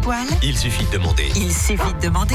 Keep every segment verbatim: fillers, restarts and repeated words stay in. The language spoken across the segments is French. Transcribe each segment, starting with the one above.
poils. Il suffit de demander. Il suffit de demander.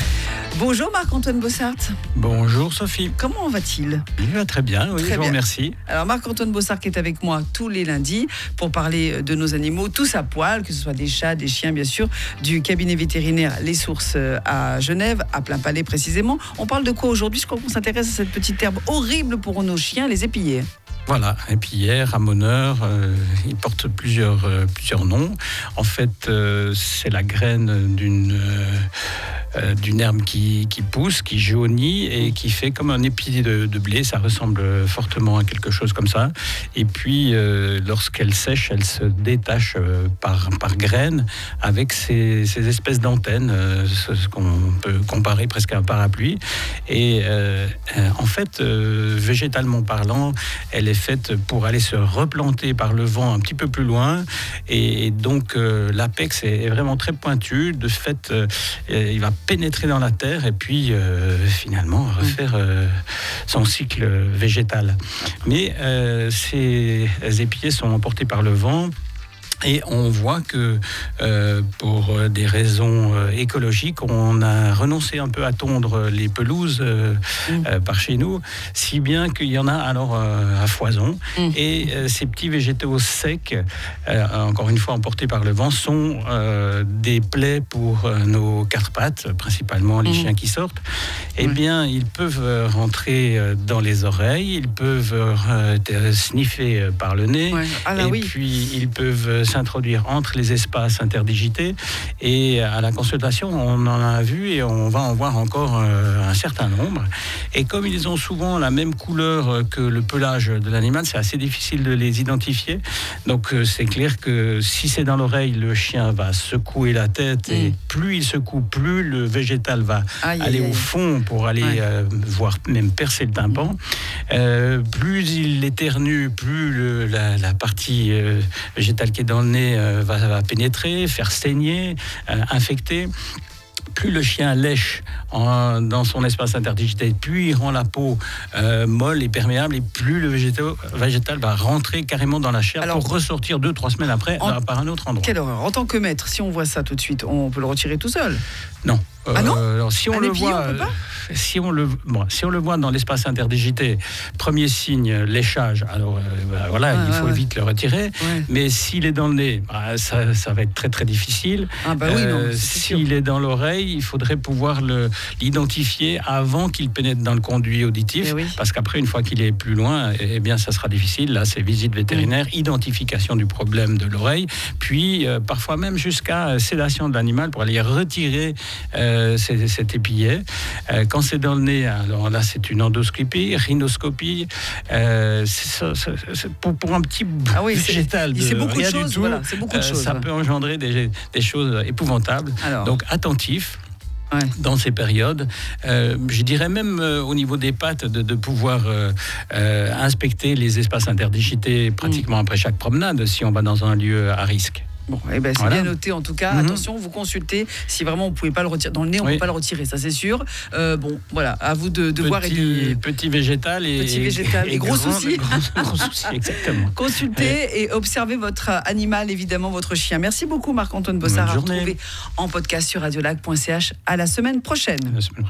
Bonjour Marc-Antoine Bossart. Bonjour Sophie. Comment va-t-il ? Il va très bien, oui, très je vous bien. remercie. Alors Marc-Antoine Bossart qui est avec moi tous les lundis pour parler de nos animaux, tous à poil, que ce soit des chats, des chiens bien sûr, du cabinet vétérinaire Les Sources à Genève, à Plain Palais précisément. On parle de quoi aujourd'hui ? Je crois qu'on s'intéresse à cette petite herbe horrible pour nos chiens, les épillets. Voilà, épillère, ramoneur, euh, il porte plusieurs, euh, plusieurs noms. En fait, euh, c'est la graine d'une... Euh, Euh, d'une herbe qui, qui pousse, qui jaunit et qui fait comme un épi de, de blé. Ça ressemble fortement à quelque chose comme ça. Et puis, euh, lorsqu'elle sèche, elle se détache euh, par, par graines avec ces, ces espèces d'antennes, euh, ce, ce qu'on peut comparer presque à un parapluie. Et euh, en fait, euh, végétalement parlant, elle est faite pour aller se replanter par le vent un petit peu plus loin. Et donc, euh, l'apex est vraiment très pointu. De fait, euh, il va pénétrer dans la terre et puis euh, finalement refaire euh, son cycle végétal. Mais euh, ces épillets sont emportés par le vent. Et on voit que euh, pour des raisons euh, écologiques, on a renoncé un peu à tondre les pelouses euh, mmh. euh, par chez nous, si bien qu'il y en a alors euh, à foison. Mmh. Et euh, ces petits végétaux secs, euh, encore une fois emportés par le vent, sont euh, des plaies pour euh, nos Carpates, principalement les mmh. chiens qui sortent. Eh mmh. bien, ils peuvent rentrer dans les oreilles, ils peuvent euh, sniffer par le nez, ouais. ah là, et oui. puis ils peuvent s'introduire entre les espaces interdigités. Et à la consultation, on en a vu et on va en voir encore euh, un certain nombre. Et comme ils ont souvent la même couleur que le pelage de l'animal, c'est assez difficile de les identifier. Donc euh, c'est clair que si c'est dans l'oreille, le chien va secouer la tête mmh. et plus il secoue, plus le végétal va aïe, aller aïe. au fond pour aller ouais. euh, voir même percer le tympan. Euh, plus il éternue, plus le, la, la partie euh, végétale qui est dans le nez euh, va, va pénétrer, faire saigner, euh, infecter. Plus le chien lèche en, dans son espace interdigité, plus il rend la peau euh, molle et perméable, et plus le végétal, végétal va rentrer carrément dans la chair. Alors, pour ressortir deux, trois semaines après en, par un autre endroit. Quelle horreur. En tant que maître, si on voit ça tout de suite, on peut le retirer tout seul ? Non. Ah non euh, alors, si on un le épillé, voit, on peut pas si on le, bon, si on le voit dans l'espace interdigité, premier signe, léchage. Alors euh, bah, voilà, ah, il faut ouais, vite ouais. le retirer. Ouais. Mais s'il est dans le nez, bah, ça, ça va être très très difficile. Ah bah oui, euh, non, s'il est dans l'oreille, il faudrait pouvoir le, l'identifier avant qu'il pénètre dans le conduit auditif, oui. parce qu'après, une fois qu'il est plus loin, eh bien, ça sera difficile. Là, c'est visite vétérinaire, mmh. identification du problème de l'oreille, puis euh, parfois même jusqu'à sédation de l'animal pour aller retirer euh, cet épillet. Euh, quand c'est dans le nez, alors là, c'est une endoscopie, rhinoscopie. Euh, c'est, c'est, c'est pour, pour un petit ah oui, végétal de c'est beaucoup rien de choses, du tout, voilà, c'est beaucoup de euh, choses, ça ouais. peut engendrer des, des choses épouvantables. Alors. Donc, attentif. Ouais. Dans ces périodes, euh, je dirais même euh, au niveau des pattes de, de pouvoir euh, euh, inspecter les espaces interdigités pratiquement mmh. après chaque promenade si on va dans un lieu à risque. Bon, eh ben, c'est voilà. bien noté en tout cas. Mm-hmm. Attention, vous consultez. Si vraiment on ne pouvait pas le retirer dans le nez, on ne oui. peut pas le retirer, ça c'est sûr. Euh, bon, voilà, à vous de, de petit, voir et de petit végétal et petit végétal et, et gros grand, soucis. Gros, gros soucis, exactement. Consultez ouais. et observez votre animal, évidemment votre chien. Merci beaucoup Marc-Antoine Bossart. À retrouver en podcast sur radiolac point c h. À la semaine prochaine.